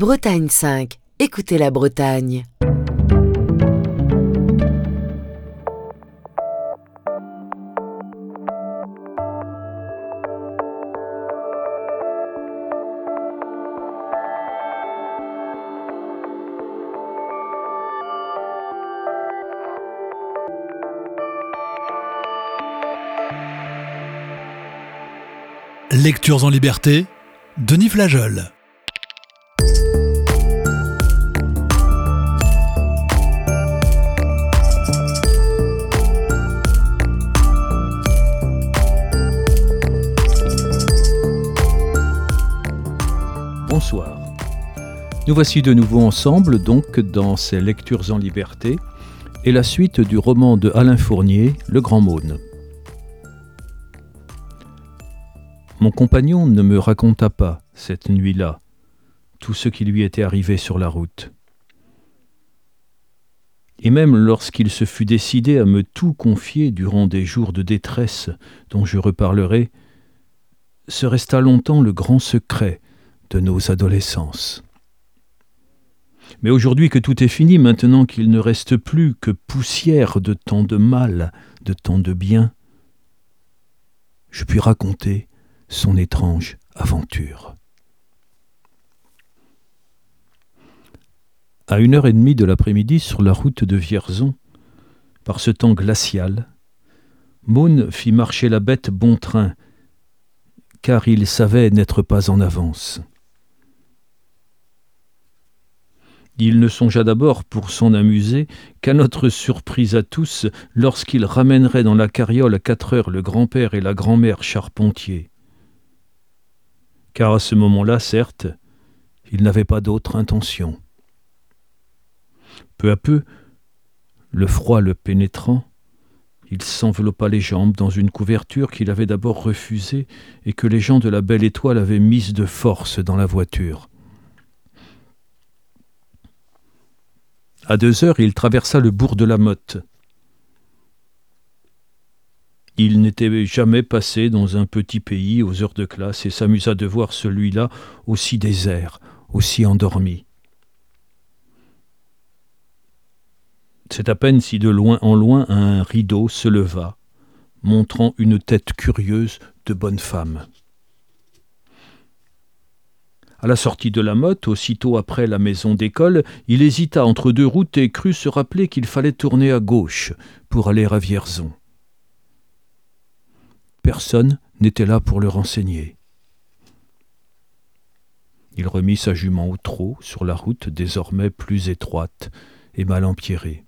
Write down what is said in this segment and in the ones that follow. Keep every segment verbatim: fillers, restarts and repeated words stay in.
Bretagne cinq, écoutez la Bretagne. Lectures en liberté, Denis Flageol. Bonsoir. Nous voici de nouveau ensemble donc dans ces Lectures en liberté et la suite du roman de Alain Fournier, Le Grand Maune. Mon compagnon ne me raconta pas, cette nuit-là, tout ce qui lui était arrivé sur la route. Et même lorsqu'il se fut décidé à me tout confier durant des jours de détresse dont je reparlerai, ce resta longtemps le grand secret de nos adolescences. Mais aujourd'hui que tout est fini, maintenant qu'il ne reste plus que poussière de tant de mal, de tant de bien, je puis raconter son étrange aventure. À une heure et demie de l'après-midi, sur la route de Vierzon, par ce temps glacial, Maune fit marcher la bête bon train, car il savait n'être pas en avance. Il ne songea d'abord, pour s'en amuser, qu'à notre surprise à tous, lorsqu'il ramènerait dans la carriole à quatre heures le grand-père et la grand-mère Charpentier. Car à ce moment-là, certes, il n'avait pas d'autre intention. Peu à peu, le froid le pénétrant, il s'enveloppa les jambes dans une couverture qu'il avait d'abord refusée et que les gens de la Belle Étoile avaient mise de force dans la voiture. À deux heures, il traversa le bourg de la Motte. Il n'était jamais passé dans un petit pays aux heures de classe et s'amusa de voir celui-là aussi désert, aussi endormi. C'est à peine si de loin en loin un rideau se leva, montrant une tête curieuse de bonne femme. À la sortie de la Motte, aussitôt après la maison d'école, il hésita entre deux routes et crut se rappeler qu'il fallait tourner à gauche pour aller à Vierzon. Personne n'était là pour le renseigner. Il remit sa jument au trot sur la route désormais plus étroite et mal empierrée.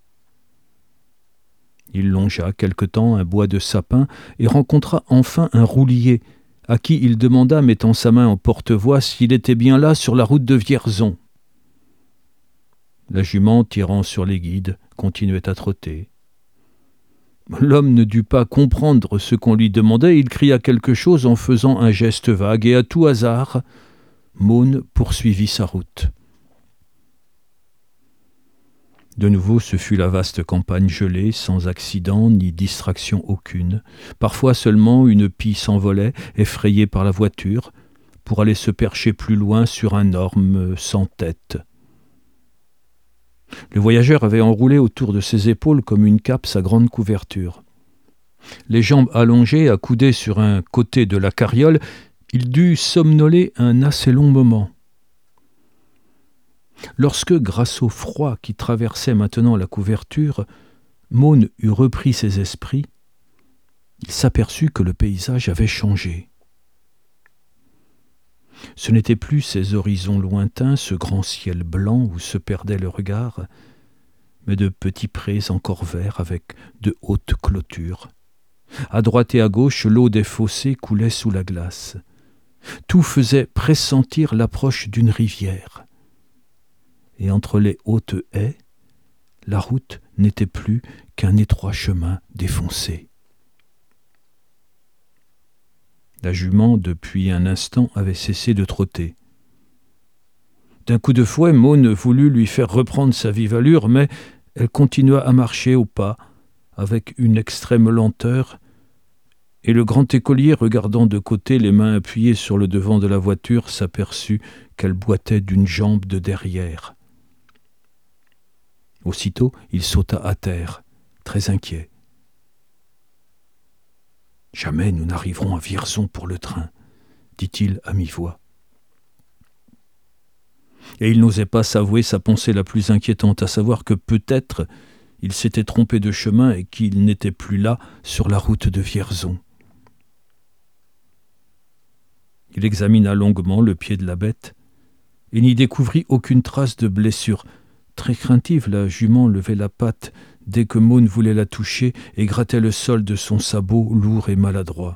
Il longea quelque temps un bois de sapin et rencontra enfin un roulier à qui il demanda, mettant sa main en porte-voix, s'il était bien là sur la route de Vierzon. La jument, tirant sur les guides, continuait à trotter. L'homme ne dut pas comprendre ce qu'on lui demandait, il cria quelque chose en faisant un geste vague, et à tout hasard, Maune poursuivit sa route. De nouveau, ce fut la vaste campagne gelée, sans accident ni distraction aucune. Parfois seulement une pie s'envolait, effrayée par la voiture, pour aller se percher plus loin sur un orme sans tête. Le voyageur avait enroulé autour de ses épaules comme une cape sa grande couverture. Les jambes allongées, accoudées sur un côté de la carriole, il dut somnoler un assez long moment. Lorsque, grâce au froid qui traversait maintenant la couverture, Maune eut repris ses esprits, il s'aperçut que le paysage avait changé. Ce n'étaient plus ces horizons lointains, ce grand ciel blanc où se perdait le regard, mais de petits prés encore verts avec de hautes clôtures. À droite et à gauche, l'eau des fossés coulait sous la glace. Tout faisait pressentir l'approche d'une rivière. Et entre les hautes haies, la route n'était plus qu'un étroit chemin défoncé. La jument, depuis un instant, avait cessé de trotter. D'un coup de fouet, Maune voulut lui faire reprendre sa vive allure, mais elle continua à marcher au pas, avec une extrême lenteur, et le grand écolier, regardant de côté, les mains appuyées sur le devant de la voiture, s'aperçut qu'elle boitait d'une jambe de derrière. Aussitôt, il sauta à terre, très inquiet. « Jamais nous n'arriverons à Vierzon pour le train, » dit-il à mi-voix. Et il n'osait pas s'avouer sa pensée la plus inquiétante, à savoir que peut-être il s'était trompé de chemin et qu'il n'était plus là sur la route de Vierzon. Il examina longuement le pied de la bête et n'y découvrit aucune trace de blessure. Très craintive, la jument levait la patte dès que Maude voulait la toucher et grattait le sol de son sabot lourd et maladroit.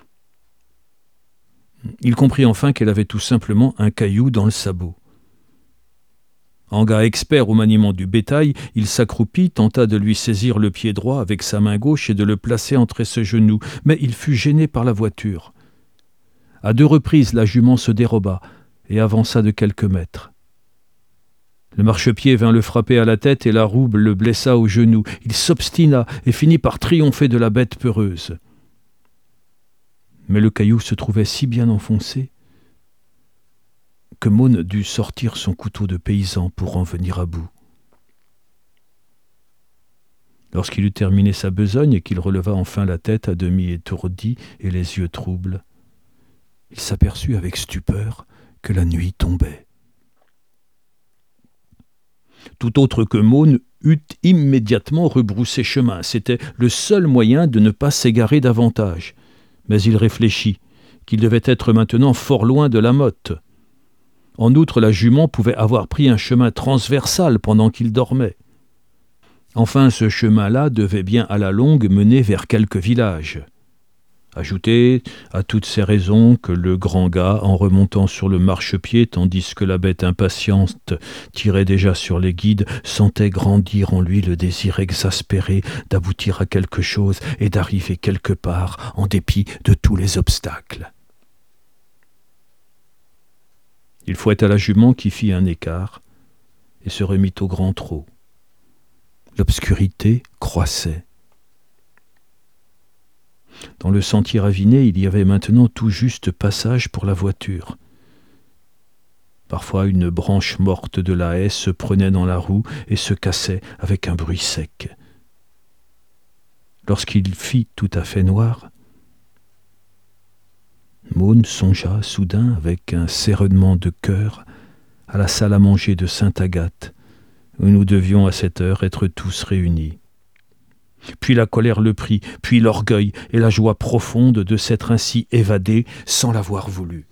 Il comprit enfin qu'elle avait tout simplement un caillou dans le sabot. En gars expert au maniement du bétail, il s'accroupit, tenta de lui saisir le pied droit avec sa main gauche et de le placer entre ses genoux, mais il fut gêné par la voiture. À deux reprises, la jument se déroba et avança de quelques mètres. Le marchepied vint le frapper à la tête et la roue le blessa au genou. Il s'obstina et finit par triompher de la bête peureuse. Mais le caillou se trouvait si bien enfoncé que Maude dut sortir son couteau de paysan pour en venir à bout. Lorsqu'il eut terminé sa besogne et qu'il releva enfin la tête à demi étourdie et les yeux troubles, il s'aperçut avec stupeur que la nuit tombait. Tout autre que Maude eût immédiatement rebroussé chemin. C'était le seul moyen de ne pas s'égarer davantage. Mais il réfléchit qu'il devait être maintenant fort loin de la motte. En outre, la jument pouvait avoir pris un chemin transversal pendant qu'il dormait. Enfin, ce chemin-là devait bien à la longue mener vers quelque village. Ajoutez à toutes ces raisons que le grand gars, en remontant sur le marchepied, tandis que la bête impatiente tirait déjà sur les guides, sentait grandir en lui le désir exaspéré d'aboutir à quelque chose et d'arriver quelque part en dépit de tous les obstacles. Il fouetta la jument qui fit un écart et se remit au grand trot. L'obscurité croissait. Dans le sentier raviné, il y avait maintenant tout juste passage pour la voiture. Parfois, une branche morte de la haie se prenait dans la roue et se cassait avec un bruit sec. Lorsqu'il fit tout à fait noir, Maude songea soudain avec un serrement de cœur à la salle à manger de Sainte-Agathe, où nous devions à cette heure être tous réunis. Puis la colère le prit, puis l'orgueil et la joie profonde de s'être ainsi évadé sans l'avoir voulu.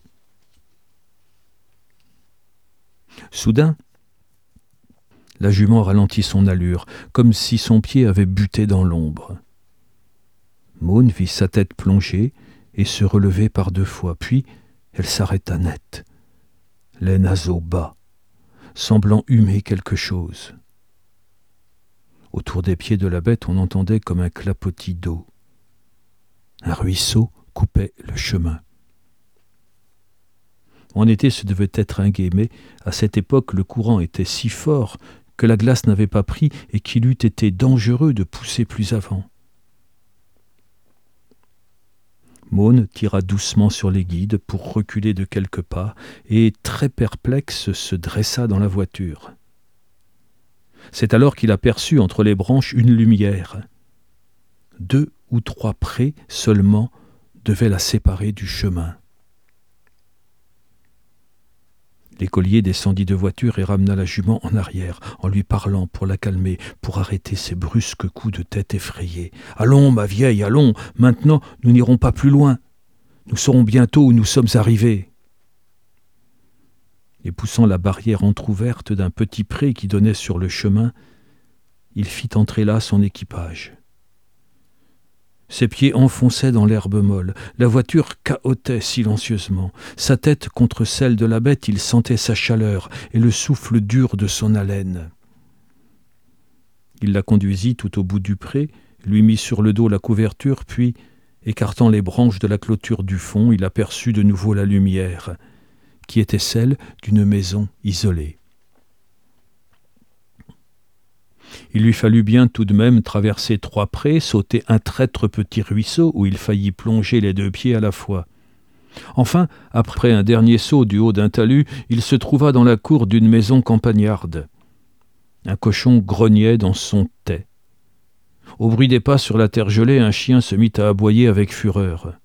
Soudain, la jument ralentit son allure, comme si son pied avait buté dans l'ombre. Maude vit sa tête plonger et se relever par deux fois, puis elle s'arrêta net, les naseaux bas, semblant humer quelque chose. Autour des pieds de la bête, on entendait comme un clapotis d'eau. Un ruisseau coupait le chemin. En été, ce devait être un gué, mais à cette époque, le courant était si fort que la glace n'avait pas pris et qu'il eût été dangereux de pousser plus avant. Maude tira doucement sur les guides pour reculer de quelques pas et, très perplexe, se dressa dans la voiture. C'est alors qu'il aperçut entre les branches une lumière. Deux ou trois prés seulement devaient la séparer du chemin. L'écolier descendit de voiture et ramena la jument en arrière, en lui parlant pour la calmer, pour arrêter ses brusques coups de tête effrayés. « Allons, ma vieille, allons, maintenant nous n'irons pas plus loin. Nous saurons bientôt où nous sommes arrivés. » Et poussant la barrière entr'ouverte d'un petit pré qui donnait sur le chemin, il fit entrer là son équipage. Ses pieds enfonçaient dans l'herbe molle, la voiture cahotait silencieusement. Sa tête contre celle de la bête, il sentait sa chaleur et le souffle dur de son haleine. Il la conduisit tout au bout du pré, lui mit sur le dos la couverture, puis, écartant les branches de la clôture du fond, il aperçut de nouveau la lumière, qui était celle d'une maison isolée. Il lui fallut bien tout de même traverser trois prés, sauter un traître petit ruisseau où il faillit plonger les deux pieds à la fois. Enfin, après un dernier saut du haut d'un talus, il se trouva dans la cour d'une maison campagnarde. Un cochon grognait dans son tais. Au bruit des pas sur la terre gelée, un chien se mit à aboyer avec fureur.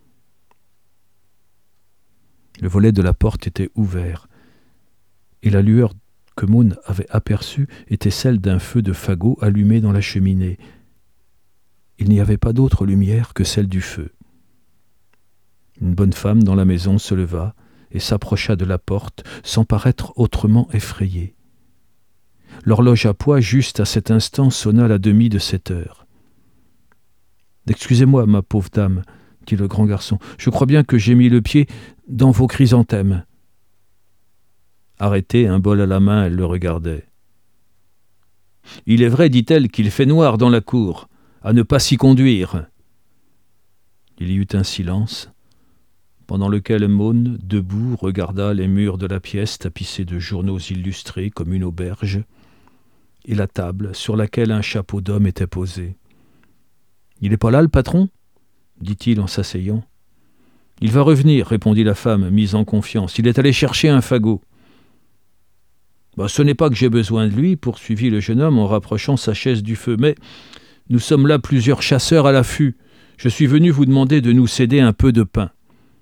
Le volet de la porte était ouvert, et la lueur que Maune avait aperçue était celle d'un feu de fagot allumé dans la cheminée. Il n'y avait pas d'autre lumière que celle du feu. Une bonne femme dans la maison se leva et s'approcha de la porte sans paraître autrement effrayée. L'horloge à poids, juste à cet instant, sonna la demie de sept heures. « Excusez-moi, ma pauvre dame, » dit le grand garçon, « je crois bien que j'ai mis le pied dans vos chrysanthèmes. » Arrêtée, un bol à la main, elle le regardait. « Il est vrai, dit-elle, qu'il fait noir dans la cour, à ne pas s'y conduire. » Il y eut un silence, pendant lequel Maune, debout, regarda les murs de la pièce tapissés de journaux illustrés comme une auberge, et la table sur laquelle un chapeau d'homme était posé. « Il n'est pas là, le patron ?» dit-il en s'asseyant. « Il va revenir, » répondit la femme, mise en confiance. « Il est allé chercher un fagot. »« Bah, ce n'est pas que j'ai besoin de lui, » poursuivit le jeune homme en rapprochant sa chaise du feu, « mais nous sommes là plusieurs chasseurs à l'affût. Je suis venu vous demander de nous céder un peu de pain. »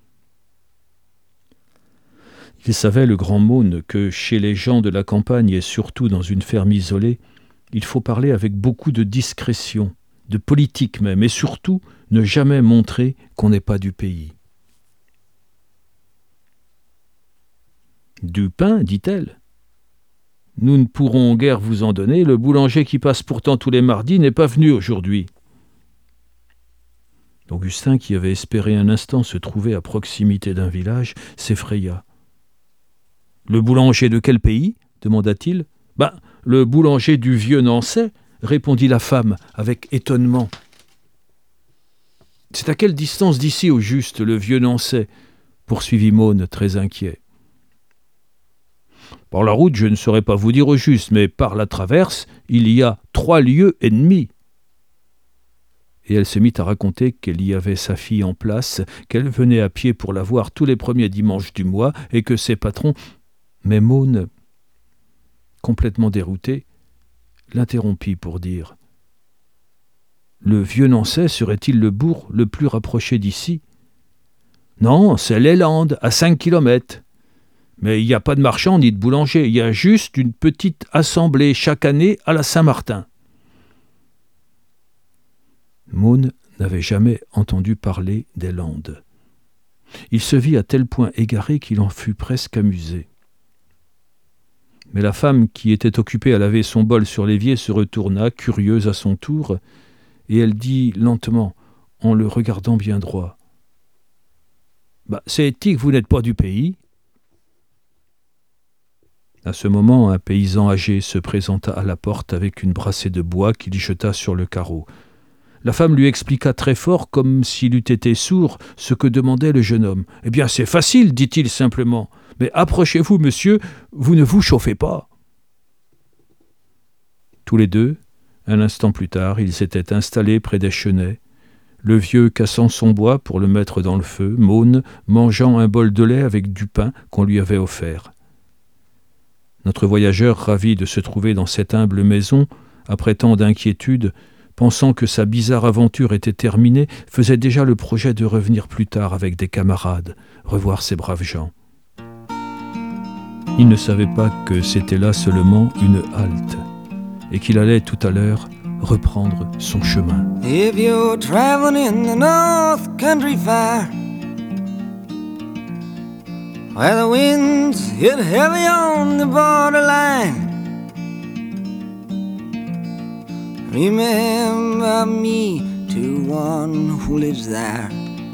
Il savait, le grand Maune, que chez les gens de la campagne et surtout dans une ferme isolée, il faut parler avec beaucoup de discrétion, de politique même, et surtout ne jamais montrer qu'on n'est pas du pays. « Du pain, dit-elle. Nous ne pourrons guère vous en donner, le boulanger qui passe pourtant tous les mardis n'est pas venu aujourd'hui. » Augustin, qui avait espéré un instant se trouver à proximité d'un village, s'effraya. « Le boulanger de quel pays ?» demanda-t-il. « Ben, le boulanger du vieux Nançay, » répondit la femme avec étonnement. « C'est à quelle distance d'ici au juste, le vieux Nançay ?» poursuivit Maune, très inquiet. « Par la route, je ne saurais pas vous dire au juste, mais par la traverse, il y a trois lieues et demie. » Et elle se mit à raconter qu'elle y avait sa fille en place, qu'elle venait à pied pour la voir tous les premiers dimanches du mois, et que ses patrons... Mais Maune, complètement dérouté, l'interrompit pour dire « Le vieux Nançay serait-il le bourg le plus rapproché d'ici ?»« Non, c'est les Landes, à cinq kilomètres. Mais il n'y a pas de marchand ni de boulanger, il y a juste une petite assemblée chaque année à la Saint-Martin. » Maune n'avait jamais entendu parler des Landes. Il se vit à tel point égaré qu'il en fut presque amusé. Mais la femme, qui était occupée à laver son bol sur l'évier, se retourna, curieuse à son tour, et elle dit lentement, en le regardant bien droit, « Bah, c'est-il que vous n'êtes pas du pays ?» À ce moment, un paysan âgé se présenta à la porte avec une brassée de bois qu'il jeta sur le carreau. La femme lui expliqua très fort, comme s'il eût été sourd, ce que demandait le jeune homme. « Eh bien, c'est facile, dit-il simplement. Mais approchez-vous, monsieur, vous ne vous chauffez pas. » Tous les deux, un instant plus tard, ils s'étaient installés près des chenets, le vieux cassant son bois pour le mettre dans le feu, Maune mangeant un bol de lait avec du pain qu'on lui avait offert. Notre voyageur, ravi de se trouver dans cette humble maison, après tant d'inquiétude, pensant que sa bizarre aventure était terminée, faisait déjà le projet de revenir plus tard avec des camarades, revoir ces braves gens. Il ne savait pas que c'était là seulement une halte, et qu'il allait tout à l'heure reprendre son chemin. If you're traveling in the North Country Fair, where the winds hit heavy on the borderline, remember me to one who lives there,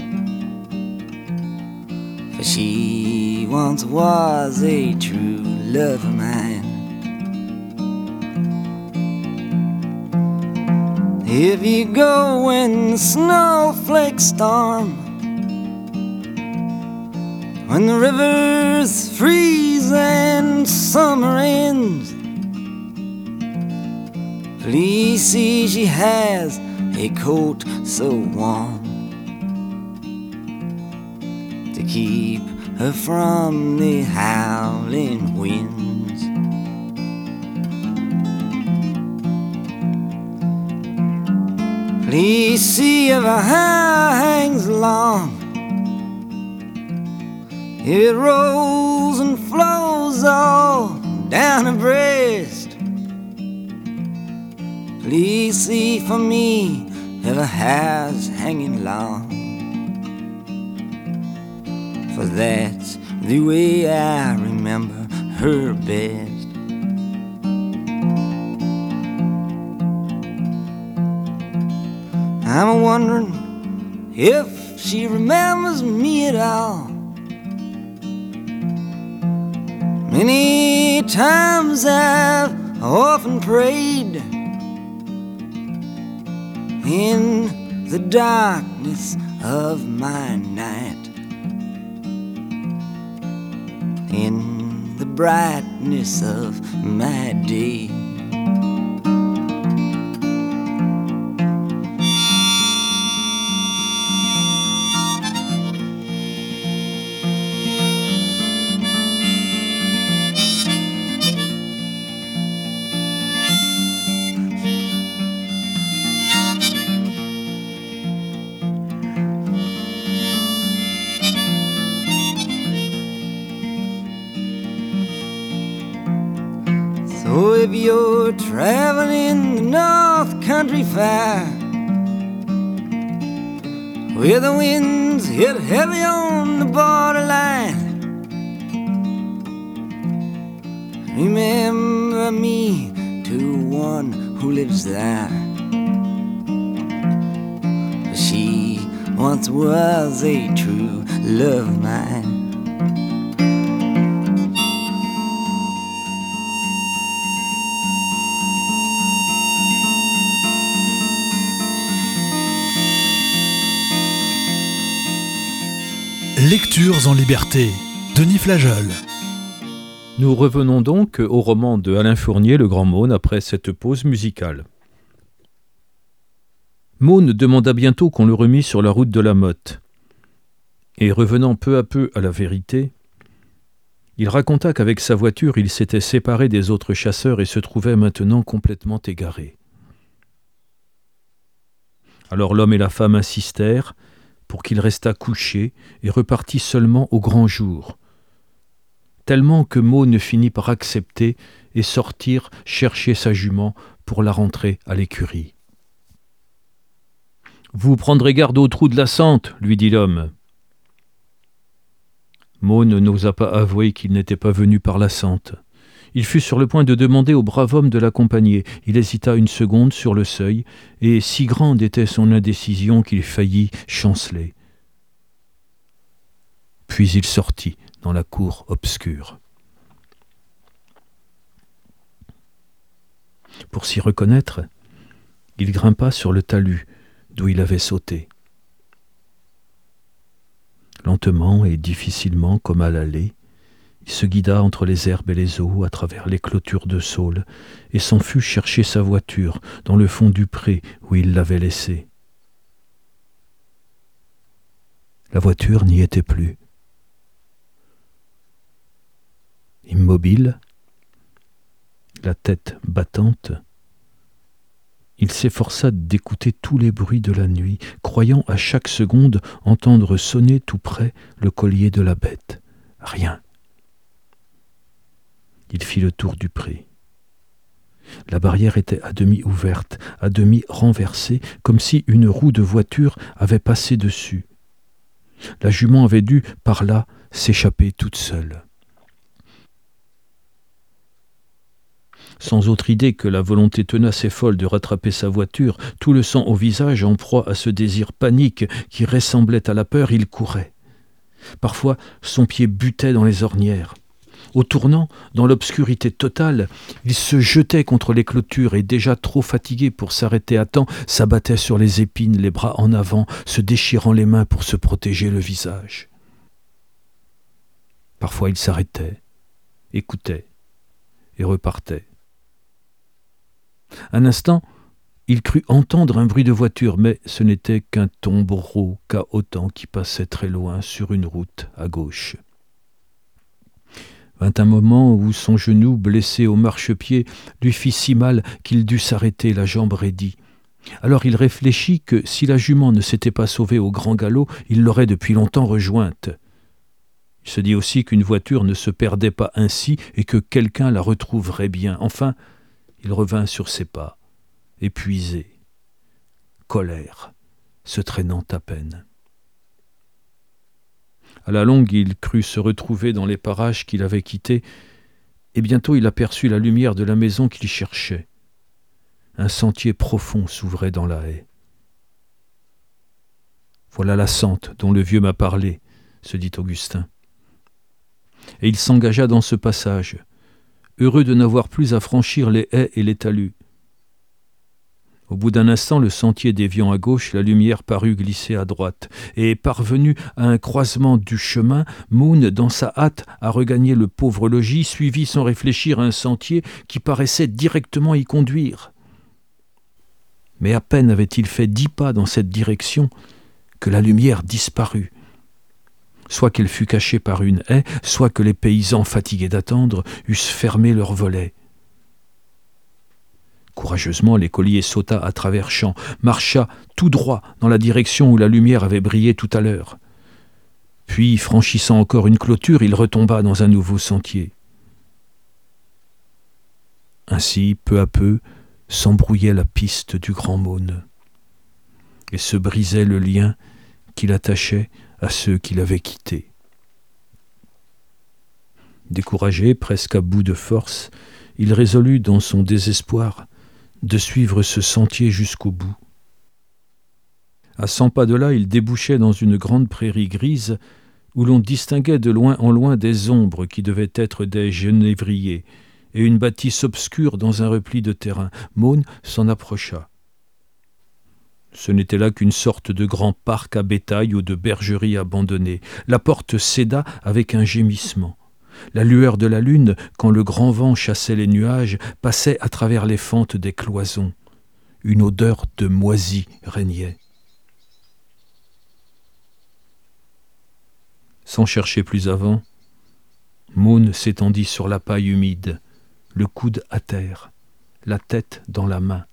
for she once was a true love of mine. If you go when the snowflakes storm, when the rivers freeze and summer ends, please see she has a coat so warm to keep her from the howling winds. Please see if her hair hangs long, it rolls and flows all down her breast. Please see for me if her hair's hanging long, for that's the way I remember her best. I'm wondering if she remembers me at all. Many times I've often prayed in the darkness of my night, in the brightness of my day. So if you're traveling the North Country Fair, where the winds hit heavy on the borderline, remember me to one who lives there. She once was a true love of mine. Lectures en liberté, Denis Flageol. Nous revenons donc au roman de Alain Fournier, Le Grand Maune, après cette pause musicale. Maune demanda bientôt qu'on le remît sur la route de la Motte. Et revenant peu à peu à la vérité, il raconta qu'avec sa voiture, il s'était séparé des autres chasseurs et se trouvait maintenant complètement égaré. Alors l'homme et la femme insistèrent pour qu'il restât couché et repartit seulement au grand jour, tellement que Maune finit par accepter et sortir chercher sa jument pour la rentrer à l'écurie. « Vous prendrez garde au trou de la sente, lui dit l'homme. Maune n'osa pas avouer qu'il n'était pas venu par la sente. Il fut sur le point de demander au brave homme de l'accompagner. Il hésita une seconde sur le seuil, et si grande était son indécision qu'il faillit chanceler. Puis il sortit dans la cour obscure. Pour s'y reconnaître, il grimpa sur le talus d'où il avait sauté. Lentement et difficilement, comme à l'allée, il se guida entre les herbes et les eaux, à travers les clôtures de saules, et s'en fut chercher sa voiture dans le fond du pré où il l'avait laissée. La voiture n'y était plus. Immobile, la tête battante, il s'efforça d'écouter tous les bruits de la nuit, croyant à chaque seconde entendre sonner tout près le collier de la bête. Rien. Il fit le tour du pré. La barrière était à demi ouverte, à demi renversée, comme si une roue de voiture avait passé dessus. La jument avait dû, par là, s'échapper toute seule. Sans autre idée que la volonté tenace et folle de rattraper sa voiture, tout le sang au visage, en proie à ce désir panique qui ressemblait à la peur, il courait. Parfois, son pied butait dans les ornières. Au tournant, dans l'obscurité totale, il se jetait contre les clôtures et, déjà trop fatigué pour s'arrêter à temps, s'abattait sur les épines, les bras en avant, se déchirant les mains pour se protéger le visage. Parfois il s'arrêtait, écoutait et repartait. Un instant, il crut entendre un bruit de voiture, mais ce n'était qu'un tombereau cahotant qui passait très loin sur une route à gauche. Vint un moment où son genou, blessé au marchepied, lui fit si mal qu'il dut s'arrêter, la jambe raidie. Alors il réfléchit que si la jument ne s'était pas sauvée au grand galop, il l'aurait depuis longtemps rejointe. Il se dit aussi qu'une voiture ne se perdait pas ainsi et que quelqu'un la retrouverait bien. Enfin, il revint sur ses pas, épuisé, colère, se traînant à peine. À la longue, il crut se retrouver dans les parages qu'il avait quittés, et bientôt il aperçut la lumière de la maison qu'il cherchait. Un sentier profond s'ouvrait dans la haie. « Voilà la sente dont le vieux m'a parlé, » se dit Augustin. Et il s'engagea dans ce passage, heureux de n'avoir plus à franchir les haies et les talus. Au bout d'un instant, le sentier déviant à gauche, la lumière parut glisser à droite, et parvenu à un croisement du chemin, Moon, dans sa hâte à regagner le pauvre logis, suivit sans réfléchir un sentier qui paraissait directement y conduire. Mais à peine avait-il fait dix pas dans cette direction que la lumière disparut. Soit qu'elle fût cachée par une haie, soit que les paysans, fatigués d'attendre, eussent fermé leurs volets. Courageusement, l'écolier sauta à travers champs, marcha tout droit dans la direction où la lumière avait brillé tout à l'heure. Puis, franchissant encore une clôture, il retomba dans un nouveau sentier. Ainsi, peu à peu, s'embrouillait la piste du Grand Mône, et se brisait le lien qui l'attachait à ceux qui l'avaient quitté. Découragé, presque à bout de force, il résolut dans son désespoir de suivre ce sentier jusqu'au bout. À cent pas de là, il débouchait dans une grande prairie grise où l'on distinguait de loin en loin des ombres qui devaient être des genévriers et une bâtisse obscure dans un repli de terrain. Moon s'en approcha. Ce n'était là qu'une sorte de grand parc à bétail ou de bergerie abandonnée. La porte céda avec un gémissement. La lueur de la lune, quand le grand vent chassait les nuages, passait à travers les fentes des cloisons. Une odeur de moisi régnait. Sans chercher plus avant, Moon s'étendit sur la paille humide, le coude à terre, la tête dans la main.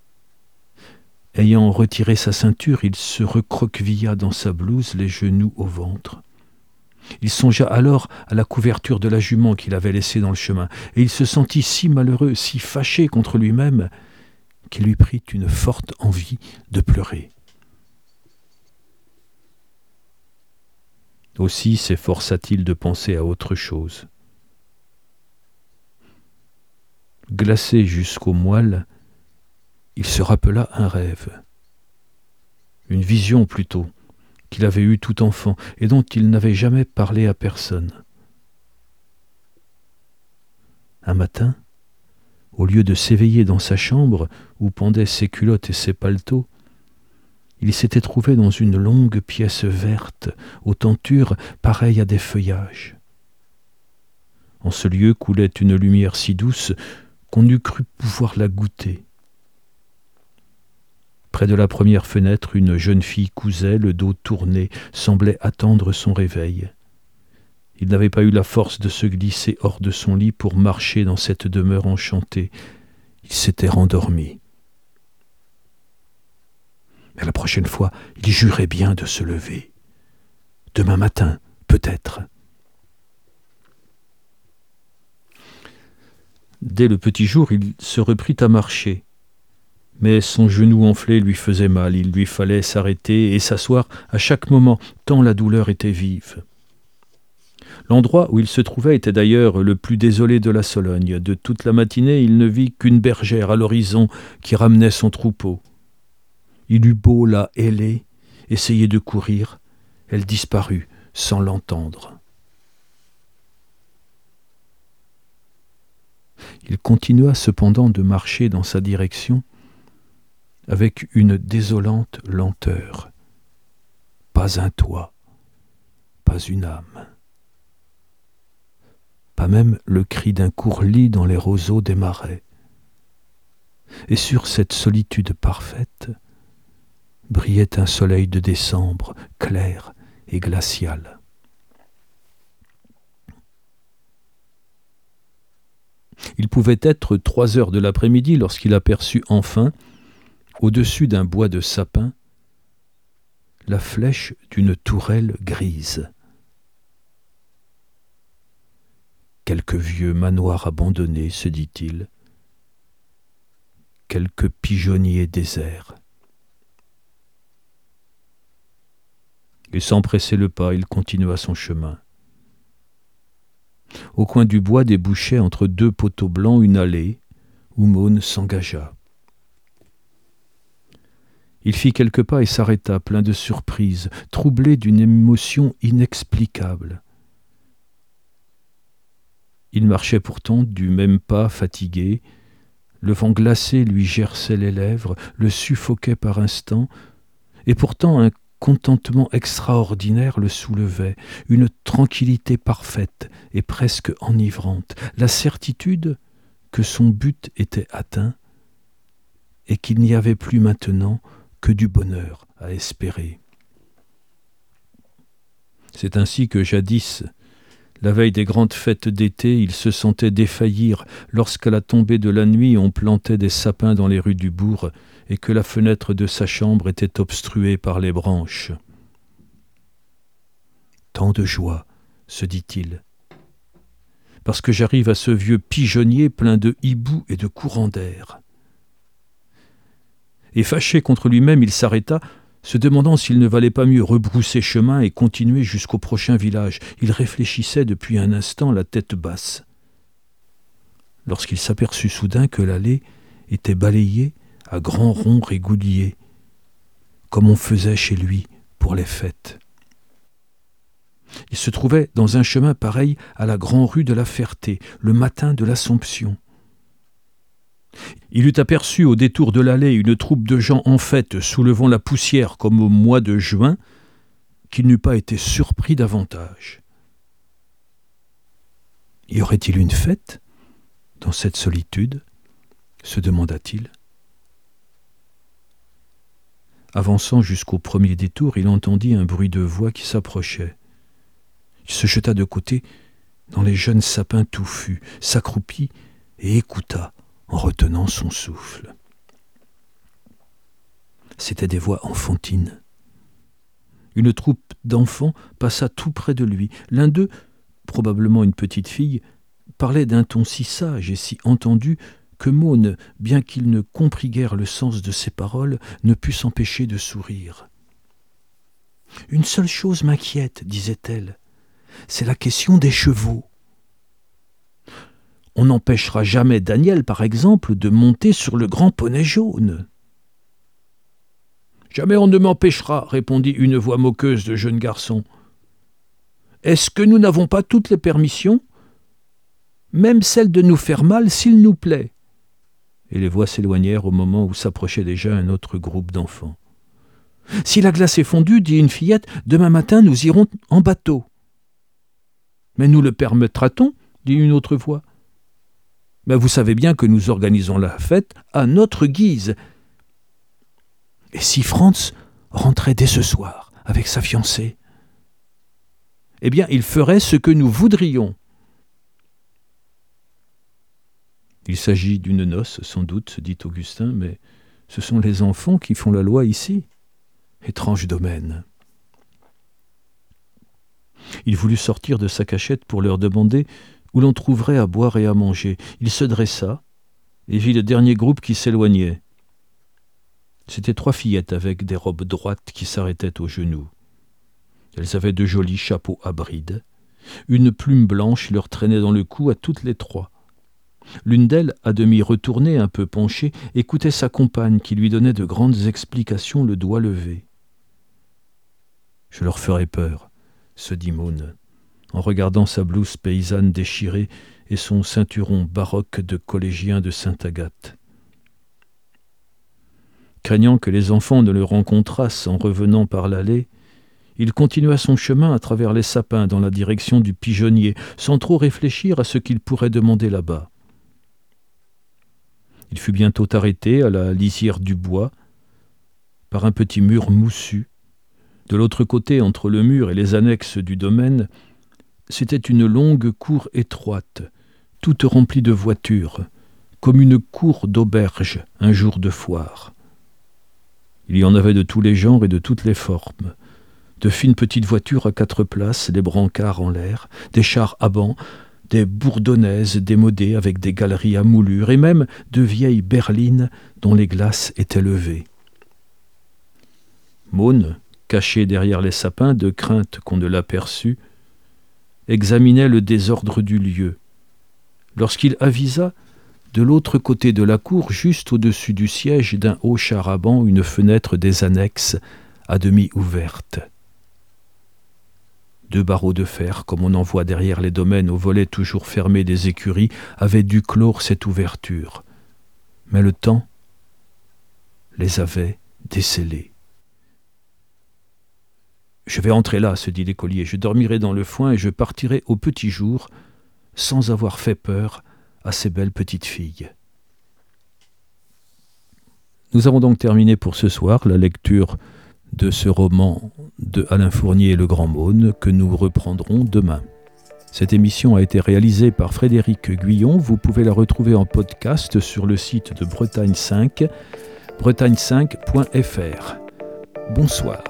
Ayant retiré sa ceinture, il se recroquevilla dans sa blouse, les genoux au ventre. Il songea alors à la couverture de la jument qu'il avait laissée dans le chemin, et il se sentit si malheureux, si fâché contre lui-même, qu'il lui prit une forte envie de pleurer. Aussi s'efforça-t-il de penser à autre chose. Glacé jusqu'au moelle, il se rappela un rêve, une vision plutôt, qu'il avait eue tout enfant et dont il n'avait jamais parlé à personne. Un matin, au lieu de s'éveiller dans sa chambre où pendaient ses culottes et ses paletots, il s'était trouvé dans une longue pièce verte, aux tentures pareilles à des feuillages. En ce lieu coulait une lumière si douce qu'on eût cru pouvoir la goûter. Près de la première fenêtre, une jeune fille cousait, le dos tourné, semblait attendre son réveil. Il n'avait pas eu la force de se glisser hors de son lit pour marcher dans cette demeure enchantée. Il s'était rendormi. Mais la prochaine fois, il jurait bien de se lever. Demain matin, peut-être. Dès le petit jour, il se reprit à marcher. Mais son genou enflé lui faisait mal, il lui fallait s'arrêter et s'asseoir à chaque moment, tant la douleur était vive. L'endroit où il se trouvait était d'ailleurs le plus désolé de la Sologne. De toute la matinée, il ne vit qu'une bergère à l'horizon qui ramenait son troupeau. Il eut beau la héler, essayer de courir, elle disparut sans l'entendre. Il continua cependant de marcher dans sa direction, avec une désolante lenteur. Pas un toit, pas une âme. Pas même le cri d'un courlis dans les roseaux des marais. et sur cette solitude parfaite brillait un soleil de décembre clair et glacial. Il pouvait être trois heures de l'après-midi lorsqu'il aperçut enfin, au-dessus d'un bois de sapin, la flèche d'une tourelle grise. Quelque vieux manoir abandonné, se dit-il, quelques pigeonniers déserts. Et sans presser le pas, il continua son chemin. Au coin du bois débouchait entre deux poteaux blancs une allée où Maunes s'engagea. Il fit quelques pas et s'arrêta, plein de surprise, troublé d'une émotion inexplicable. Il marchait pourtant du même pas fatigué, le vent glacé lui gerçait les lèvres, le suffoquait par instants, et pourtant un contentement extraordinaire le soulevait, une tranquillité parfaite et presque enivrante, la certitude que son but était atteint et qu'il n'y avait plus maintenant que du bonheur à espérer. C'est ainsi que jadis, la veille des grandes fêtes d'été, il se sentait défaillir lorsqu'à la tombée de la nuit on plantait des sapins dans les rues du bourg et que la fenêtre de sa chambre était obstruée par les branches. Tant de joie, se dit-il, parce que j'arrive à ce vieux pigeonnier plein de hiboux et de courants d'air. Et fâché contre lui-même, il s'arrêta, se demandant s'il ne valait pas mieux rebrousser chemin et continuer jusqu'au prochain village. Il réfléchissait depuis un instant, la tête basse, lorsqu'il s'aperçut soudain que l'allée était balayée à grands ronds réguliers, comme on faisait chez lui pour les fêtes. Il se trouvait dans un chemin pareil à la grande rue de la Ferté, le matin de l'Assomption. Il eût aperçu au détour de l'allée une troupe de gens en fête soulevant la poussière comme au mois de juin, qu'il n'eût pas été surpris davantage. Y aurait-il une fête dans cette solitude ? Se demanda-t-il. Avançant jusqu'au premier détour, il entendit un bruit de voix qui s'approchait. Il se jeta de côté dans les jeunes sapins touffus, s'accroupit et écouta en retenant son souffle. C'étaient des voix enfantines. Une troupe d'enfants passa tout près de lui. L'un d'eux, probablement une petite fille, parlait d'un ton si sage et si entendu que Maunes, bien qu'il ne comprît guère le sens de ses paroles, ne put s'empêcher de sourire. « Une seule chose m'inquiète, disait-elle, c'est la question des chevaux. On n'empêchera jamais Daniel, par exemple, de monter sur le grand poney jaune. »« Jamais on ne m'empêchera, répondit une voix moqueuse de jeune garçon. Est-ce que nous n'avons pas toutes les permissions, même celle de nous faire mal s'il nous plaît ?» Et les voix s'éloignèrent au moment où s'approchait déjà un autre groupe d'enfants. « Si la glace est fondue, dit une fillette, demain matin nous irons en bateau. »« Mais nous le permettra-t-on » dit une autre voix. « Mais vous savez bien que nous organisons la fête à notre guise. » « Et si Franz rentrait dès ce soir avec sa fiancée ? Eh bien, il ferait ce que nous voudrions. » Il s'agit d'une noce, sans doute, se dit Augustin, mais ce sont les enfants qui font la loi ici. Étrange domaine. Il voulut sortir de sa cachette pour leur demander où l'on trouverait à boire et à manger. Il se dressa et vit le dernier groupe qui s'éloignait. C'étaient trois fillettes avec des robes droites qui s'arrêtaient aux genoux. Elles avaient de jolis chapeaux à brides. Une plume blanche leur traînait dans le cou à toutes les trois. L'une d'elles, à demi retournée, un peu penchée, écoutait sa compagne qui lui donnait de grandes explications, le doigt levé. « Je leur ferai peur, » se dit Maunes, en regardant sa blouse paysanne déchirée et son ceinturon baroque de collégien de Sainte-Agathe. Craignant que les enfants ne le rencontrassent en revenant par l'allée, il continua son chemin à travers les sapins dans la direction du pigeonnier, sans trop réfléchir à ce qu'il pourrait demander là-bas. Il fut bientôt arrêté à la lisière du bois par un petit mur moussu. De l'autre côté, entre le mur et les annexes du domaine, c'était une longue cour étroite, toute remplie de voitures, comme une cour d'auberge un jour de foire. Il y en avait de tous les genres et de toutes les formes, de fines petites voitures à quatre places, des brancards en l'air, des chars à bancs, des bourdonnaises démodées avec des galeries à moulures, et même de vieilles berlines dont les glaces étaient levées. Maude, caché derrière les sapins, de crainte qu'on ne l'aperçût, examinait le désordre du lieu, lorsqu'il avisa de l'autre côté de la cour, juste au-dessus du siège d'un haut char à bancs, une fenêtre des annexes à demi ouverte. Deux barreaux de fer, comme on en voit derrière les domaines aux volets toujours fermés des écuries, avaient dû clore cette ouverture. Mais le temps les avait décellés. « Je vais entrer là, se dit l'écolier, je dormirai dans le foin et je partirai au petit jour, sans avoir fait peur à ces belles petites filles. » Nous avons donc terminé pour ce soir la lecture de ce roman de Alain Fournier et le Grand Maude que nous reprendrons demain. Cette émission a été réalisée par Frédéric Guyon. Vous pouvez la retrouver en podcast sur le site de Bretagne cinq, bretagne cinq point f r. Bonsoir.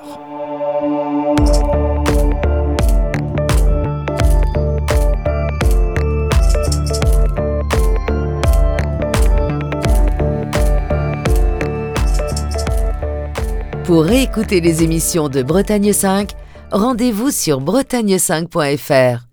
Pour réécouter les émissions de Bretagne cinq, rendez-vous sur bretagne cinq point f r.